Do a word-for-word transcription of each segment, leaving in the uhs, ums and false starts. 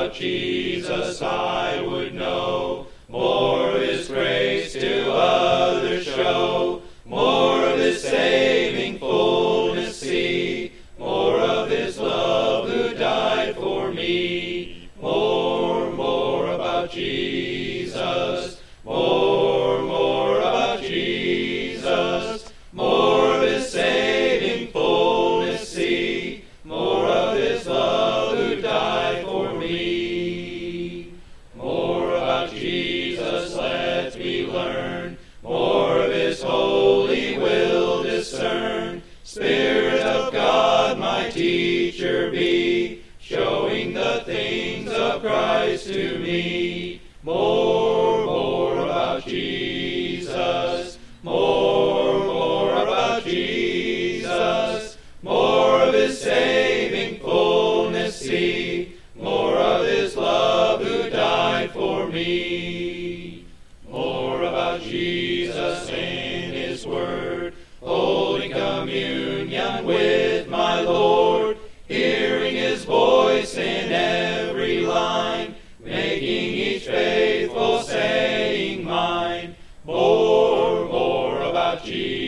about Jesus I would know, more of his grace to others show, more of his saving fullness see, more of his love who died for me. More, more about Jesus, more, more about Jesus, more of his saving fullness see, more of his love who died for me. More about Jesus let me learn, more of his holy will discern. Spirit of God my teacher be, showing the things of Christ to me. More, more about Jesus, more, more about Jesus, more of his saving fullness see, more of his love who died for me. More about Jesus in his word, holding communion with my Lord, hearing his voice in every line, making each faithful saying mine. More, more about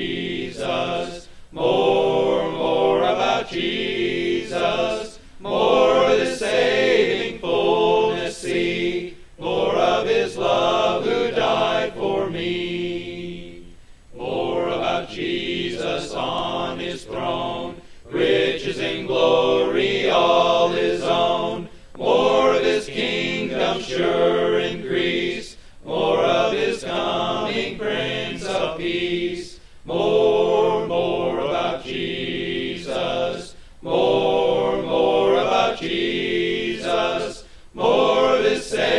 Jesus, more, more about Jesus, more of his saving fullness see, more of his love who died for me. More about Jesus on his throne, riches and glory all his own, more of his kingdom sure increase, more of his coming Prince of Peace. More, more about Jesus, more, more about Jesus, more of his saving